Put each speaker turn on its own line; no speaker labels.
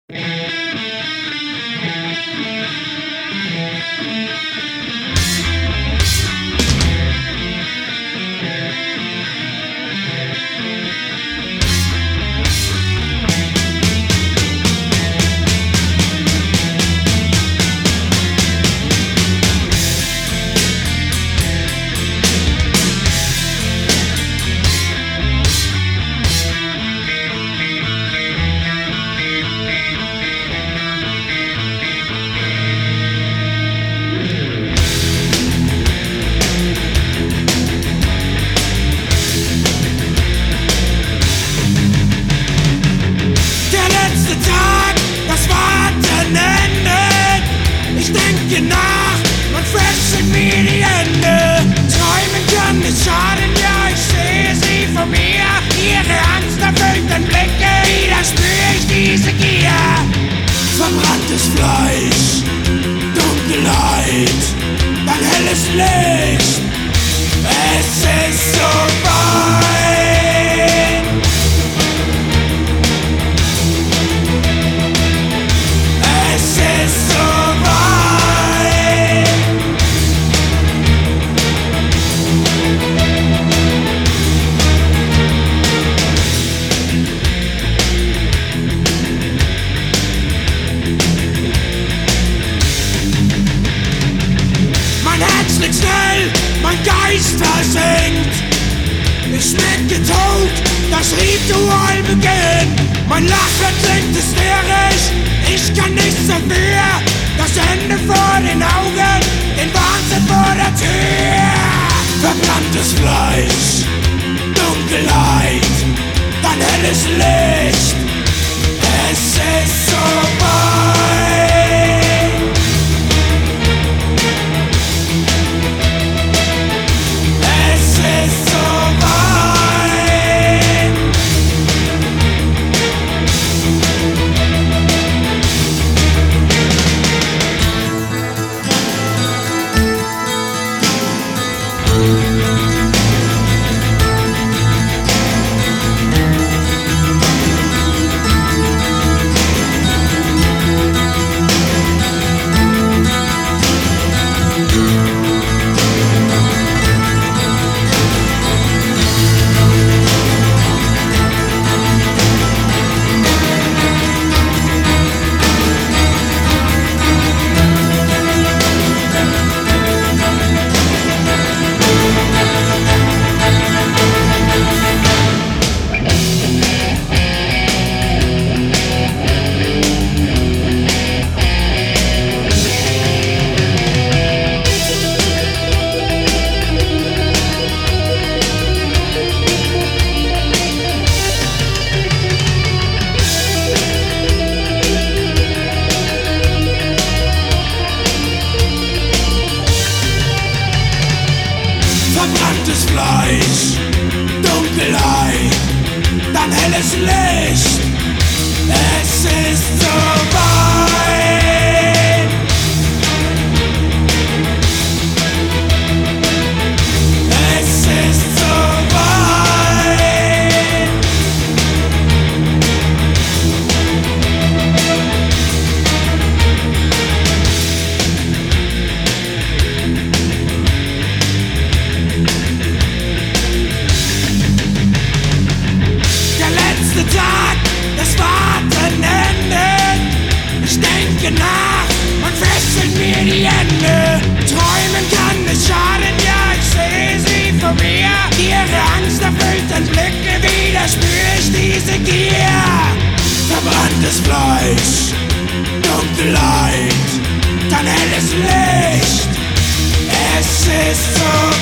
Nach und fressen mir die Hände. Träumen kann nicht schaden, ja, ich sehe sie vor mir. Ihre angsterfüllten Blicke, wieder spür ich diese Gier. Verbranntes Fleisch, Dunkelheit, dann helles Licht. Es ist so weit. Es ist so schnell, mein Geist versinkt. Ich schmecke tot, das Ritual beginnt. Mein Lachen klingt hysterisch, ich kann nichts dafür. Das Ende vor den Augen, den Wahnsinn vor der Tür. Verbranntes Fleisch, Dunkelheit, dann helles Licht. Es ist so weit. Verbranntes Fleisch, Dunkelheit, dann helles Licht. Es ist so weit. Es ist so weit. Tag, das Warten endet. Ich denke nach und fesselt mir die Hände. Träumen kann nicht schaden, ja, ich sehe sie vor mir. Ihre angsterfüllten Blicke, wieder spür ich diese Gier. Verbranntes Fleisch, Dunkelheit, dann helles Licht. Es ist so